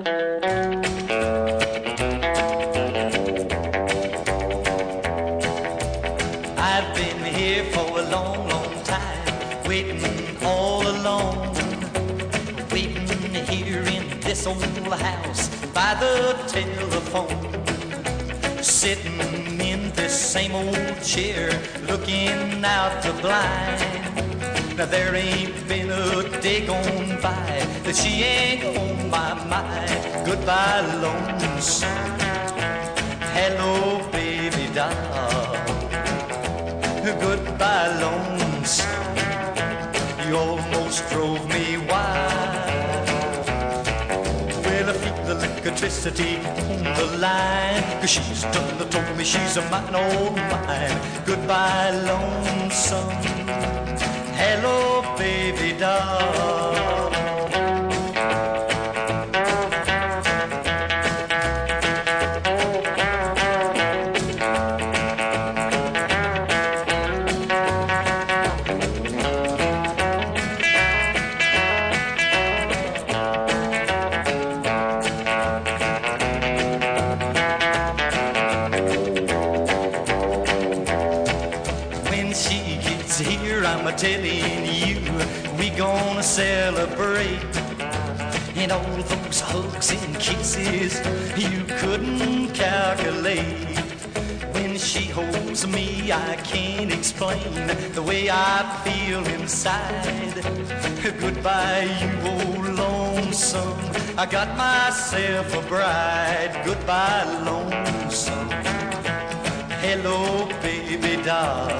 I've been here for a long, long time, waiting all alone, waiting here in this old house by the telephone, sitting in this same old chair, looking out the blind. Now there ain't been a day gone by that she ain't on my mind. Goodbye, lonesome. Hello, baby doll. Goodbye, lonesome. You almost drove me wild. Well, I feel the electricity on the line, 'cause she's done told me she's a mine, oh mine. Goodbye, lonesome. Hello, baby doll. Here I'm a-telling you, we gonna celebrate. And all those hugs and kisses you couldn't calculate. When she holds me, I can't explain the way I feel inside. Goodbye, you old lonesome, I got myself a bride. Goodbye, lonesome. Hello, baby doll.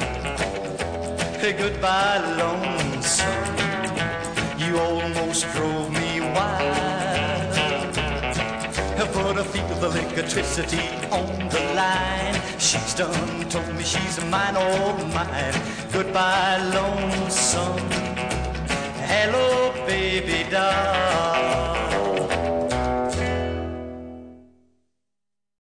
Goodbye, lonesome. You almost drove me wild. But I feel the electricity on the line. She's done told me she's mine, all mine. Goodbye, lonesome. Hello, baby doll.